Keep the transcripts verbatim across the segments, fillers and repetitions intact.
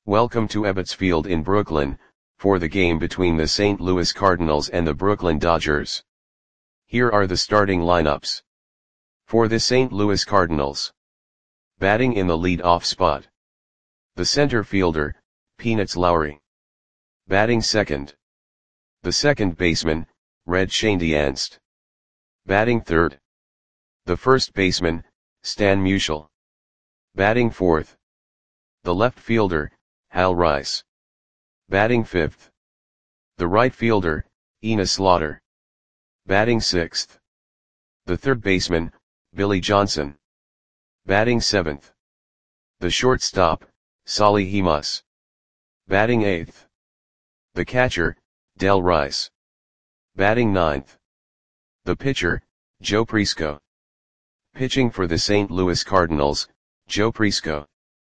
Welcome to Ebbets Field in Brooklyn, for the game between the Saint Louis Cardinals and the Brooklyn Dodgers. Here are the starting lineups. For the Saint Louis Cardinals. Batting in the lead-off spot. The center fielder, Peanuts Lowry. Batting second. The second baseman, Red Schoendienst. Batting third. The first baseman, Stan Musial. Batting fourth. The left fielder, Hal Rice. Batting fifth. The right fielder, Enos Slaughter. Batting sixth. The third baseman, Billy Johnson. Batting seventh. The shortstop, Solly Hemus. Batting eighth. The catcher, Del Rice. Batting ninth. The pitcher, Joe Prisco. Pitching for the Saint Louis Cardinals, Joe Prisco.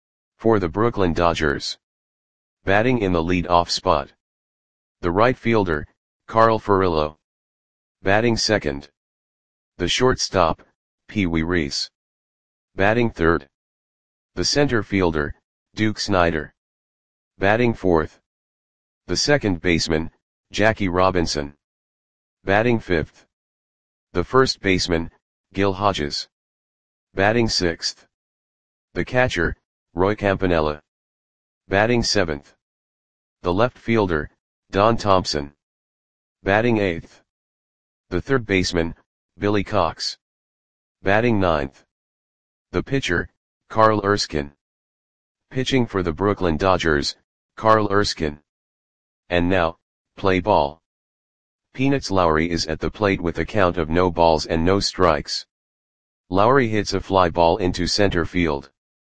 For the Brooklyn Dodgers. Batting in the lead-off spot. The right fielder, Carl Furillo. Batting second. The shortstop, Pee Wee Reese. Batting third. The center fielder, Duke Snider. Batting fourth. The second baseman, Jackie Robinson. Batting fifth. The first baseman, Gil Hodges. Batting sixth. The catcher, Roy Campanella. Batting seventh. The left fielder, Don Thompson. Batting eighth. The third baseman, Billy Cox. Batting ninth. The pitcher, Carl Erskine. Pitching for the Brooklyn Dodgers, Carl Erskine. And now, play ball. Peanuts Lowry is at the plate with a count of no balls and no strikes. Lowry hits a fly ball into center field.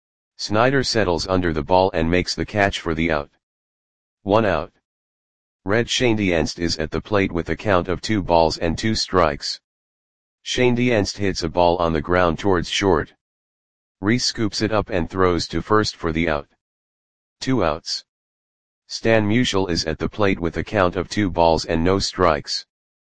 Snider settles under the ball and makes the catch for the out. One out. Red Schoendienst is at the plate with a count of two balls and two strikes. Schoendienst hits a ball on the ground towards short. Reese scoops it up and throws to first for the out. Two outs. Stan Musial is at the plate with a count of two balls and no strikes.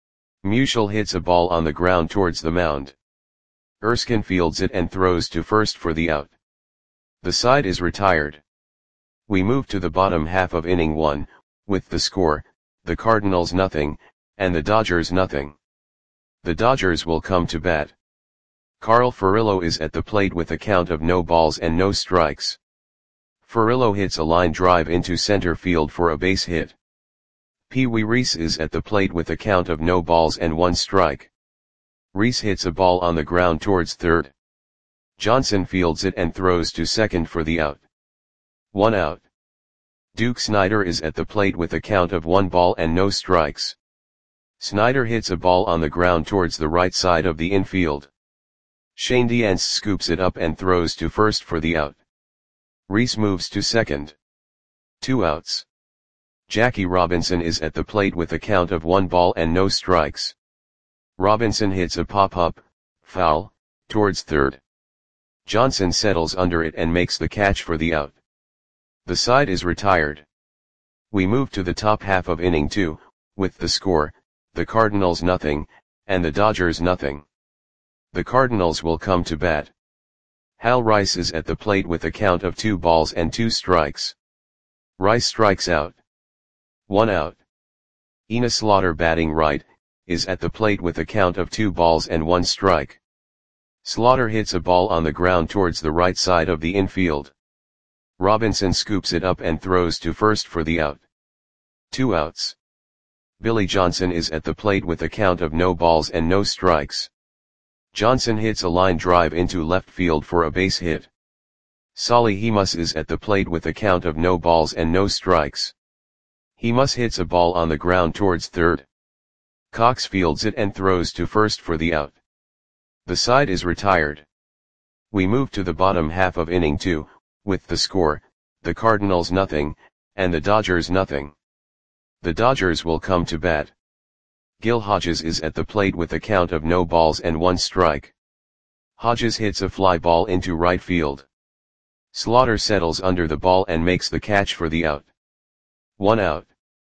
Musial hits a ball on the ground towards the mound. Erskine fields it and throws to first for the out. The side is retired. We move to the bottom half of inning one, with the score, the Cardinals nothing, and the Dodgers nothing. The Dodgers will come to bat. Carl Furillo is at the plate with a count of no balls and no strikes. Furillo hits a line drive into center field for a base hit. Pee Wee Reese is at the plate with a count of no balls and one strike. Reese hits a ball on the ground towards third. Johnson fields it and throws to second for the out. One out. Duke Snider is at the plate with a count of one ball and no strikes. Snider hits a ball on the ground towards the right side of the infield. Schoendienst scoops it up and throws to first for the out. Reese moves to second. Two outs. Jackie Robinson is at the plate with a count of one ball and no strikes. Robinson hits a pop-up, foul, towards third. Johnson settles under it and makes the catch for the out. The side is retired. We move to the top half of inning two, with the score, the Cardinals nothing, and the Dodgers nothing. The Cardinals will come to bat. Hal Rice is at the plate with a count of two balls and two strikes. Rice strikes out. One out. Enos Slaughter batting right, is at the plate with a count of two balls and one strike. Slaughter hits a ball on the ground towards the right side of the infield. Robinson scoops it up and throws to first for the out. Two outs. Billy Johnson is at the plate with a count of no balls and no strikes. Johnson hits a line drive into left field for a base hit. Solly Hemus is at the plate with a count of no balls and no strikes. Hemus hits a ball on the ground towards third. Cox fields it and throws to first for the out. The side is retired. We move to the bottom half of inning two, with the score, the Cardinals nothing, and the Dodgers nothing. The Dodgers will come to bat. Gil Hodges is at the plate with a count of no balls and one strike. Hodges hits a fly ball into right field. Slaughter settles under the ball and makes the catch for the out. One out.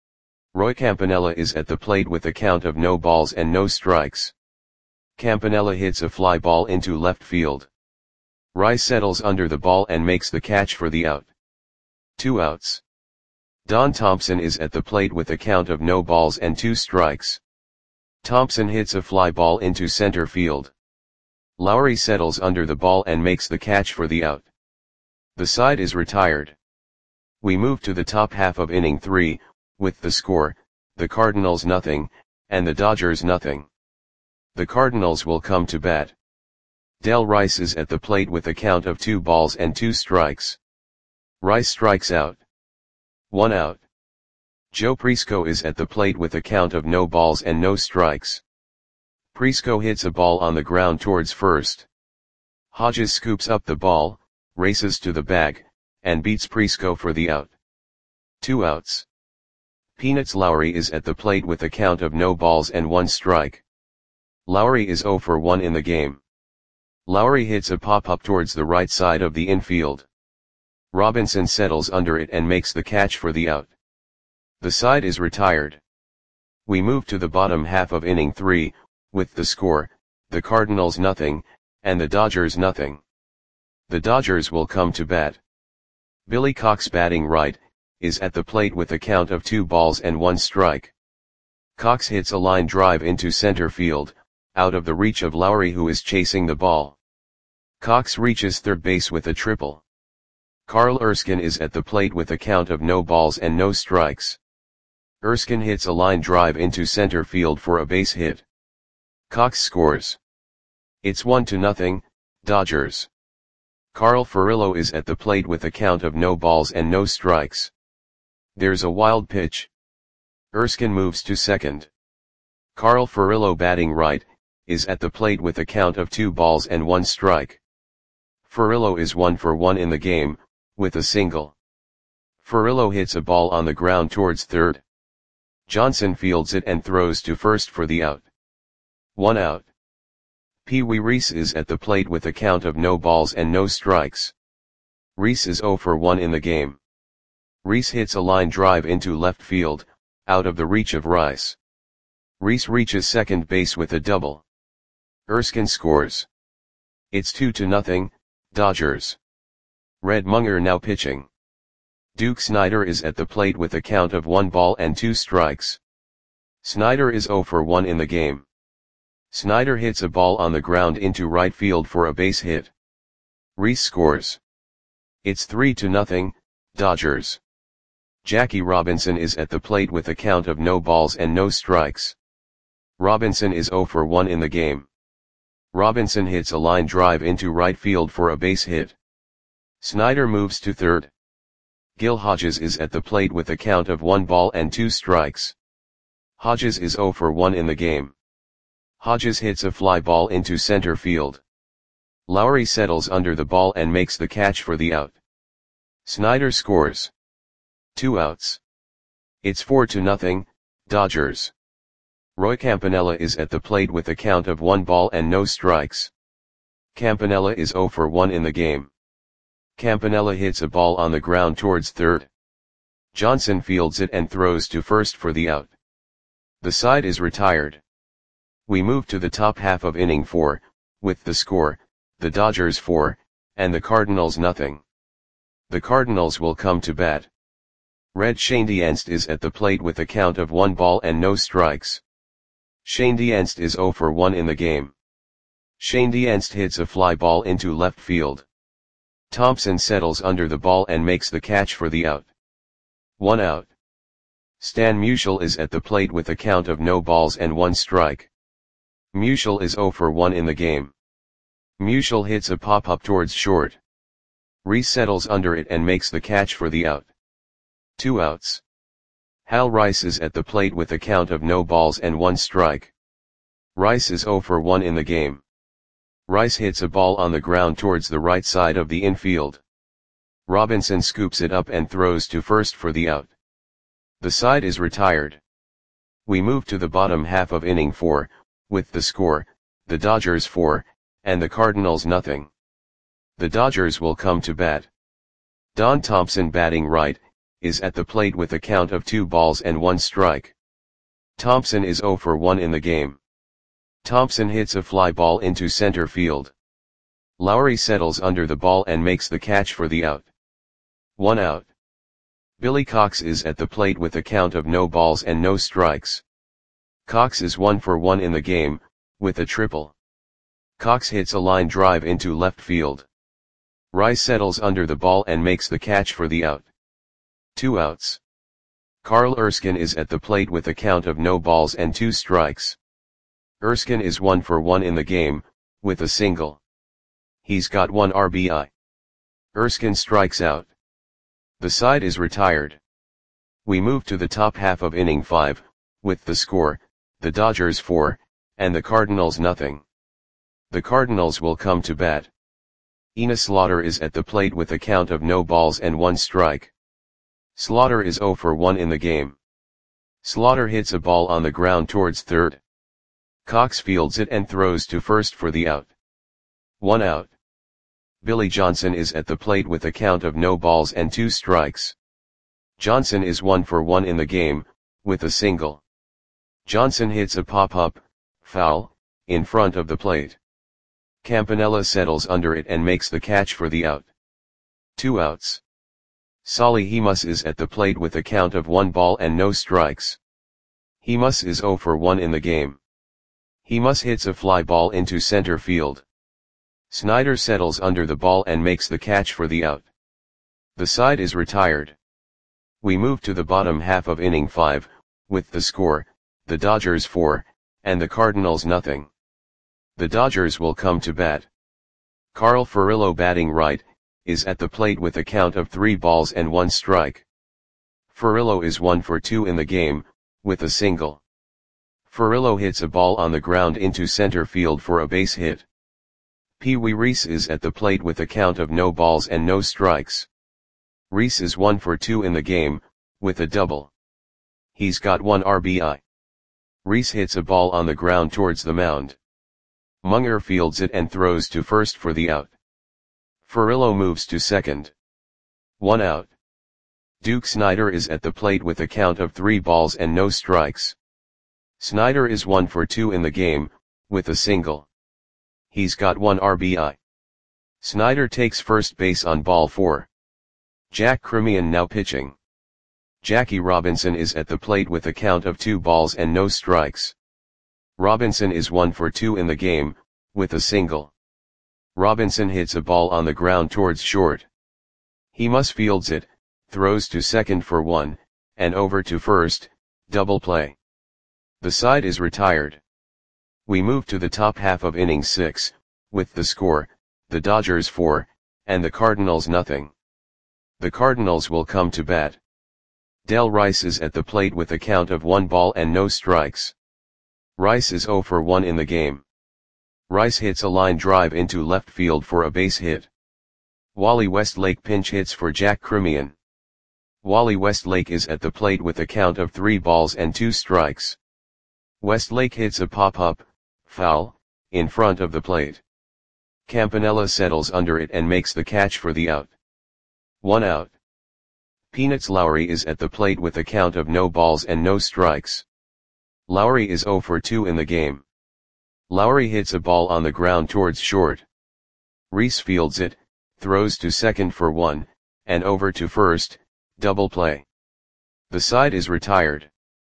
Roy Campanella is at the plate with a count of no balls and no strikes. Campanella hits a fly ball into left field. Rice settles under the ball and makes the catch for the out. Two outs. Don Thompson is at the plate with a count of no balls and two strikes. Thompson hits a fly ball into center field. Lowry settles under the ball and makes the catch for the out. The side is retired. We move to the top half of inning three, with the score, the Cardinals nothing, and the Dodgers nothing. The Cardinals will come to bat. Del Rice is at the plate with a count of two balls and two strikes. Rice strikes out. One out. Joe Prisco is at the plate with a count of no balls and no strikes. Prisco hits a ball on the ground towards first. Hodges scoops up the ball, races to the bag, and beats Prisco for the out. Two outs. Peanuts Lowry is at the plate with a count of no balls and one strike. Lowry is oh for one in the game. Lowry hits a pop-up towards the right side of the infield. Robinson settles under it and makes the catch for the out. The side is retired. We move to the bottom half of inning three, with the score, the Cardinals nothing, and the Dodgers nothing. The Dodgers will come to bat. Billy Cox batting right, is at the plate with a count of two balls and one strike. Cox hits a line drive into center field, out of the reach of Lowry who is chasing the ball. Cox reaches third base with a triple. Carl Erskine is at the plate with a count of no balls and no strikes. Erskine hits a line drive into center field for a base hit. Cox scores. It's one to nothing, Dodgers. Carl Furillo is at the plate with a count of no balls and no strikes. There's a wild pitch. Erskine moves to second. Carl Furillo batting right, is at the plate with a count of two balls and one strike. Furillo is one for one in the game, with a single. Furillo hits a ball on the ground towards third. Johnson fields it and throws to first for the out. One out. Pee Wee Reese is at the plate with a count of no balls and no strikes. Reese is oh for one in the game. Reese hits a line drive into left field, out of the reach of Rice. Reese reaches second base with a double. Erskine scores. It's two to nothing, Dodgers. Red Munger now pitching. Duke Snider is at the plate with a count of one ball and two strikes. Snider is oh for one in the game. Snider hits a ball on the ground into right field for a base hit. Reese scores. It's three to nothing, Dodgers. Jackie Robinson is at the plate with a count of no balls and no strikes. Robinson is oh for one in the game. Robinson hits a line drive into right field for a base hit. Snider moves to third. Gil Hodges is at the plate with a count of one ball and two strikes. Hodges is oh for one in the game. Hodges hits a fly ball into center field. Lowry settles under the ball and makes the catch for the out. Snider scores. Two outs. It's four to nothing, Dodgers. Roy Campanella is at the plate with a count of one ball and no strikes. Campanella is oh for one in the game. Campanella hits a ball on the ground towards third. Johnson fields it and throws to first for the out. The side is retired. We move to the top half of inning four, with the score, the Dodgers four, and the Cardinals nothing. The Cardinals will come to bat. Red Schoendienst is at the plate with a count of one ball and no strikes. Schoendienst is oh for one in the game. Schoendienst hits a fly ball into left field. Thompson settles under the ball and makes the catch for the out. One out. Stan Musial is at the plate with a count of no balls and one strike. Musial is oh for one in the game. Musial hits a pop-up towards short. Reese settles under it and makes the catch for the out. Two outs. Hal Rice is at the plate with a count of no balls and one strike. Rice is oh for one in the game. Rice hits a ball on the ground towards the right side of the infield. Robinson scoops it up and throws to first for the out. The side is retired. We move to the bottom half of inning four, with the score, the Dodgers four, and the Cardinals nothing. The Dodgers will come to bat. Don Thompson batting right, is at the plate with a count of two balls and one strike. Thompson is oh for one in the game. Thompson hits a fly ball into center field. Lowry settles under the ball and makes the catch for the out. One out. Billy Cox is at the plate with a count of no balls and no strikes. Cox is one for one in the game, with a triple. Cox hits a line drive into left field. Rice settles under the ball and makes the catch for the out. Two outs. Carl Erskine is at the plate with a count of no balls and two strikes. Erskine is one for one in the game, with a single. He's got one R B I. Erskine strikes out. The side is retired. We move to the top half of inning five, with the score, the Dodgers four, and the Cardinals nothing. The Cardinals will come to bat. Enos Slaughter is at the plate with a count of no balls and one strike. Slaughter is zero for one in the game. Slaughter hits a ball on the ground towards third. Cox fields it and throws to first for the out. One out. Billy Johnson is at the plate with a count of no balls and two strikes. Johnson is one for one in the game, with a single. Johnson hits a pop-up, foul, in front of the plate. Campanella settles under it and makes the catch for the out. Two outs. Solly Hemus is at the plate with a count of one ball and no strikes. Hemus is zero for one in the game. Hemus hits a fly ball into center field. Snyder settles under the ball and makes the catch for the out. The side is retired. We move to the bottom half of inning five, with the score, the Dodgers four, and the Cardinals nothing. The Dodgers will come to bat. Carl Furillo, batting right, is at the plate with a count of three balls and one strike. Furillo is one for two in the game, with a single. Furillo hits a ball on the ground into center field for a base hit. Pee Wee Reese is at the plate with a count of no balls and no strikes. Reese is one for two in the game, with a double. He's got one R B I. Reese hits a ball on the ground towards the mound. Munger fields it and throws to first for the out. Furillo moves to second. One out. Duke Snider is at the plate with a count of three balls and no strikes. Snider is one for two in the game, with a single. He's got one R B I. Snider takes first base on ball four. Jack Cremian now pitching. Jackie Robinson is at the plate with a count of two balls and no strikes. Robinson is one for two in the game, with a single. Robinson hits a ball on the ground towards short. Hemus fields it, throws to second for one, and over to first, double play. The side is retired. We move to the top half of inning six, with the score, the Dodgers four, and the Cardinals nothing. The Cardinals will come to bat. Del Rice is at the plate with a count of one ball and no strikes. Rice is zero for one in the game. Rice hits a line drive into left field for a base hit. Wally Westlake pinch hits for Jack Cremian. Wally Westlake is at the plate with a count of three balls and two strikes. Westlake hits a pop-up, foul, in front of the plate. Campanella settles under it and makes the catch for the out. One out. Peanuts Lowry is at the plate with a count of no balls and no strikes. Lowry is zero for two in the game. Lowry hits a ball on the ground towards short. Reese fields it, throws to second for one, and over to first, double play. The side is retired.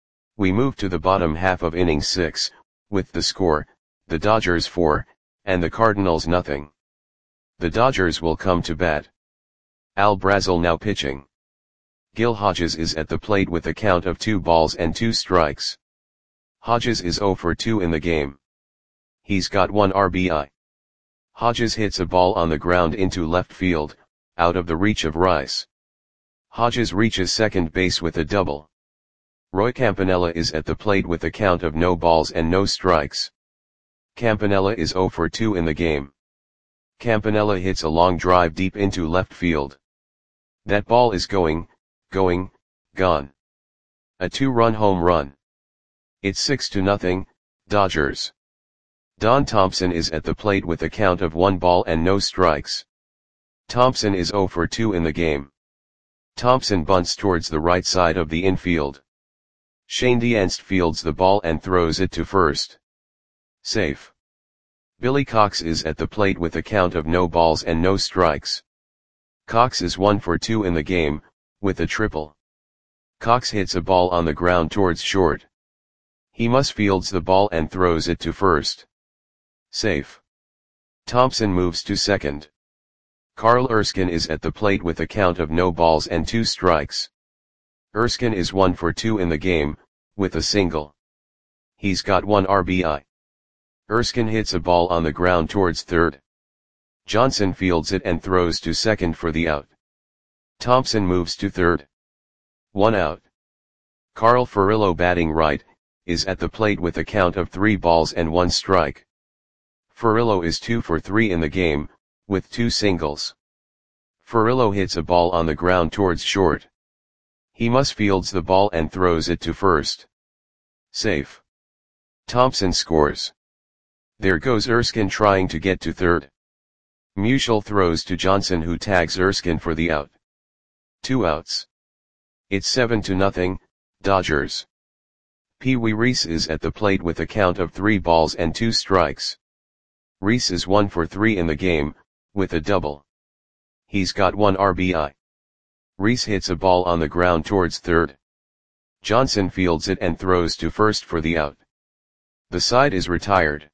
We move to the bottom half of inning six, with the score, the Dodgers four, and the Cardinals nothing. The Dodgers will come to bat. Al Brazel now pitching. Gil Hodges is at the plate with a count of two balls and two strikes. Hodges is zero for two in the game. He's got one R B I. Hodges hits a ball on the ground into left field, out of the reach of Rice. Hodges reaches second base with a double. Roy Campanella is at the plate with a count of no balls and no strikes. Campanella is zero for two in the game. Campanella hits a long drive deep into left field. That ball is going, going, gone. A two-run home run. It's six to nothing, Dodgers. Don Thompson is at the plate with a count of one ball and no strikes. Thompson is zero for two in the game. Thompson bunts towards the right side of the infield. Shane Dienst fields the ball and throws it to first. Safe. Billy Cox is at the plate with a count of no balls and no strikes. Cox is one for two in the game, with a triple. Cox hits a ball on the ground towards short. He must fields the ball and throws it to first. Safe. Thompson moves to second. Carl Erskine is at the plate with a count of no balls and two strikes. Erskine is one for two in the game, with a single. He's got one R B I. Erskine hits a ball on the ground towards third. Johnson fields it and throws to second for the out. Thompson moves to third. One out. Carl Furillo, batting right, is at the plate with a count of three balls and one strike. Furillo is two for three in the game, with two singles. Furillo hits a ball on the ground towards short. He must fields the ball and throws it to first. Safe. Thompson scores. There goes Erskine trying to get to third. Musial throws to Johnson, who tags Erskine for the out. Two outs. It's seven to nothing, Dodgers. Pee Wee Reese is at the plate with a count of three balls and two strikes. Reese is one for three in the game, with a double. He's got one R B I. Reese hits a ball on the ground towards third. Johnson fields it and throws to first for the out. The side is retired.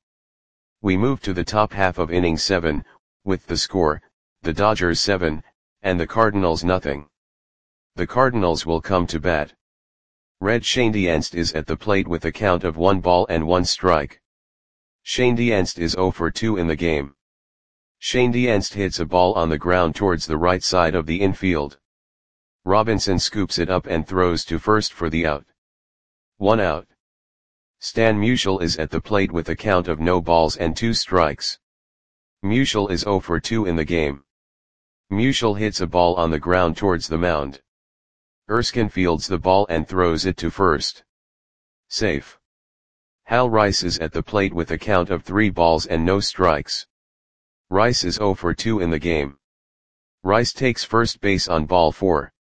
We move to the top half of inning seven, with the score, the Dodgers seven, and the Cardinals nothing. The Cardinals will come to bat. Red Schoendienst is at the plate with a count of one ball and one strike. Schoendienst is zero for two in the game. Schoendienst hits a ball on the ground towards the right side of the infield. Robinson scoops it up and throws to first for the out. One out. Stan Musial is at the plate with a count of no balls and two strikes. Musial is zero for two in the game. Musial hits a ball on the ground towards the mound. Erskine fields the ball and throws it to first. Safe. Hal Rice is at the plate with a count of three balls and no strikes. Rice is zero for two in the game. Rice takes first base on ball four.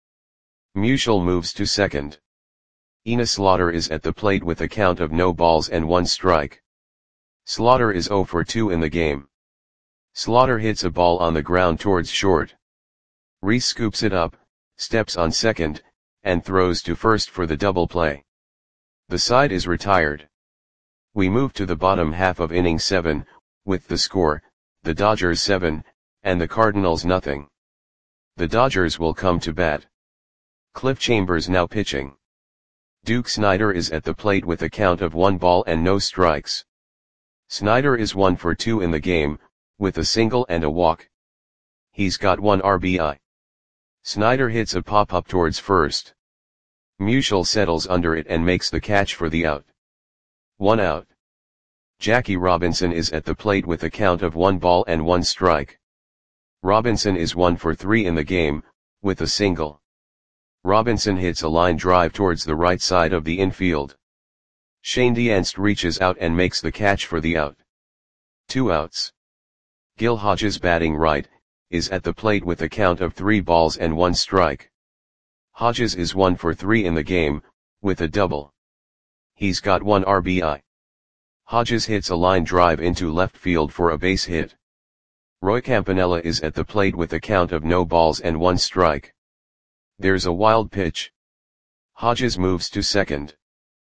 Musial moves to second. Enos Slaughter is at the plate with a count of no balls and one strike. Slaughter is zero for two in the game. Slaughter hits a ball on the ground towards short. Reese scoops it up, steps on second, and throws to first for the double play. The side is retired. We move to the bottom half of inning seven, with the score, the Dodgers seven, and the Cardinals nothing. The Dodgers will come to bat. Cliff Chambers now pitching. Duke Snider is at the plate with a count of one ball and no strikes. Snider is one for two in the game, with a single and a walk. He's got one R B I. Snider hits a pop-up towards first. Musial settles under it and makes the catch for the out. One out. Jackie Robinson is at the plate with a count of one ball and one strike. Robinson is one for three in the game, with a single. Robinson hits a line drive towards the right side of the infield. Schoendienst reaches out and makes the catch for the out. Two outs. Gil Hodges, batting right, is at the plate with a count of three balls and one strike. Hodges is one for three in the game, with a double. He's got one R B I. Hodges hits a line drive into left field for a base hit. Roy Campanella is at the plate with a count of no balls and one strike. There's a wild pitch. Hodges moves to second.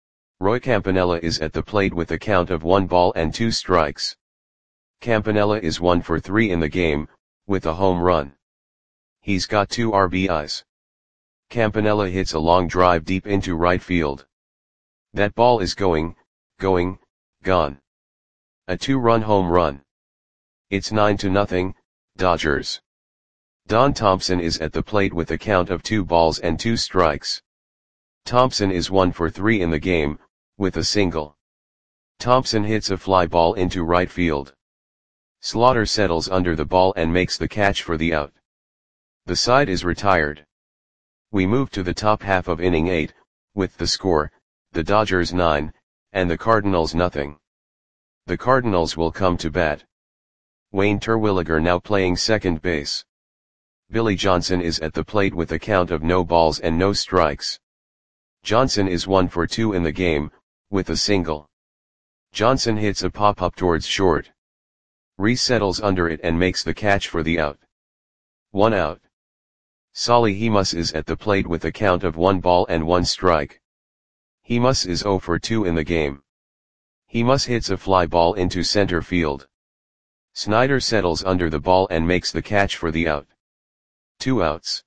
Roy Campanella is at the plate with a count of one ball and two strikes. Campanella is one for three in the game, with a home run. He's got two R B Is. Campanella hits a long drive deep into right field. That ball is going, going, gone. A two-run home run. It's nine to nothing, Dodgers. Don Thompson is at the plate with a count of two balls and two strikes. Thompson is one for three in the game, with a single. Thompson hits a fly ball into right field. Slaughter settles under the ball and makes the catch for the out. The side is retired. We move to the top half of inning eight, with the score, the Dodgers nine, and the Cardinals nothing. The Cardinals will come to bat. Wayne Terwilliger now playing second base. Billy Johnson is at the plate with a count of no balls and no strikes. Johnson is one for two in the game, with a single. Johnson hits a pop-up towards short. Reese settles under it and makes the catch for the out. One out. Solly Hemus is at the plate with a count of one ball and one strike. Hemus is zero for two in the game. Hemus hits a fly ball into center field. Snyder settles under the ball and makes the catch for the out. Two outs.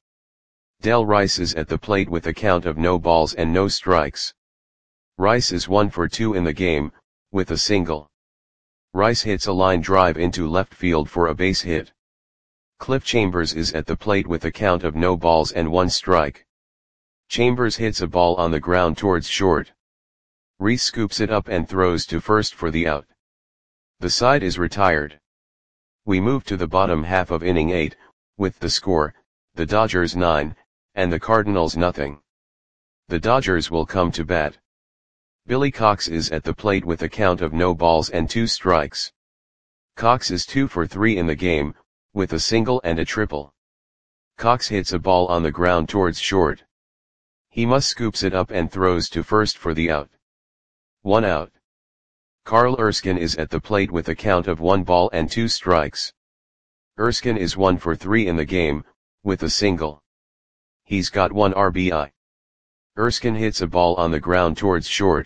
Del Rice is at the plate with a count of no balls and no strikes. Rice is one for two in the game, with a single. Rice hits a line drive into left field for a base hit. Cliff Chambers is at the plate with a count of no balls and one strike. Chambers hits a ball on the ground towards short. Reese scoops it up and throws to first for the out. The side is retired. We move to the bottom half of inning eight, with the score, the Dodgers nine, and the Cardinals nothing. The Dodgers will come to bat. Billy Cox is at the plate with a count of no balls and two strikes. Cox is two for three in the game, with a single and a triple. Cox hits a ball on the ground towards short. Hemus scoops it up and throws to first for the out. One out. Carl Erskine is at the plate with a count of one ball and two strikes. Erskine is one for three in the game, with a single. He's got one R B I. Erskine hits a ball on the ground towards short.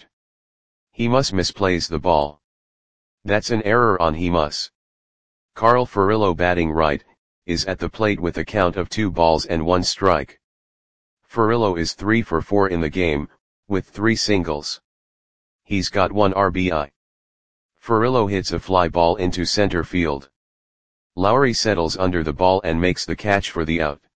Hemus misplays the ball. That's an error on Hemus. Carl Furillo, batting right, is at the plate with a count of two balls and one strike. Furillo is three for four in the game, with three singles. He's got one R B I. Furillo hits a fly ball into center field. Lowry settles under the ball and makes the catch for the out.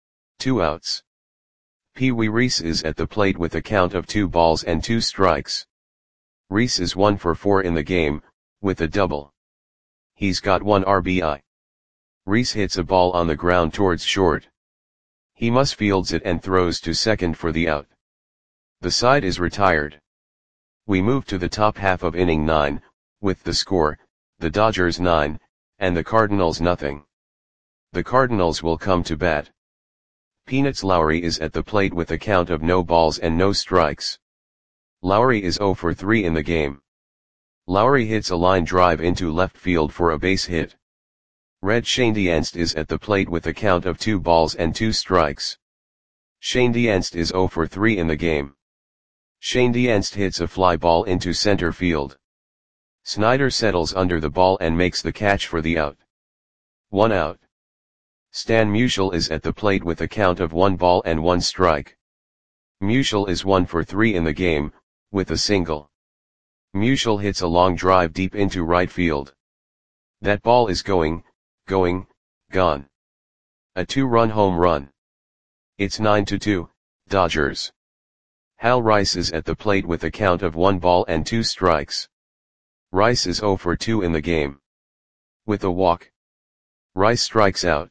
Two outs. Pee Wee Reese is at the plate with a count of two balls and two strikes. Reese is one for four in the game, with a double. He's got one R B I. Reese hits a ball on the ground towards short. Hemus fields it and throws to second for the out. The side is retired. We move to the top half of inning nine, with the score, the Dodgers nine, and the Cardinals nothing. The Cardinals will come to bat. Peanuts Lowry is at the plate with a count of no balls and no strikes. Lowry is zero for three in the game. Lowry hits a line drive into left field for a base hit. Red Schoendienst is at the plate with a count of two balls and two strikes. Schoendienst is zero for three in the game. Schoendienst hits a fly ball into center field. Snyder settles under the ball and makes the catch for the out. One out. Stan Musial is at the plate with a count of one ball and one strike. Musial is one for three in the game, with a single. Musial hits a long drive deep into right field. That ball is going, going, gone. A two-run home run. It's nine to two, Dodgers. Hal Rice is at the plate with a count of one ball and two strikes. Rice is zero for two in the game. With a walk. Rice strikes out.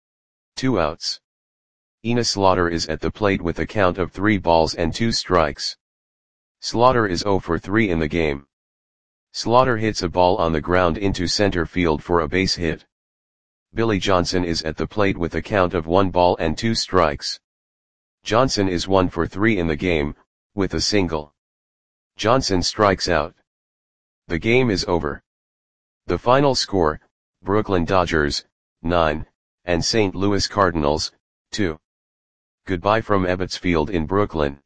Two outs. Enos Slaughter is at the plate with a count of three balls and two strikes. Slaughter is zero for three in the game. Slaughter hits a ball on the ground into center field for a base hit. Billy Johnson is at the plate with a count of one ball and two strikes. Johnson is one for three in the game, with a single. Johnson strikes out. The game is over. The final score, Brooklyn Dodgers, nine, and Saint Louis Cardinals, two. Goodbye from Ebbets Field in Brooklyn.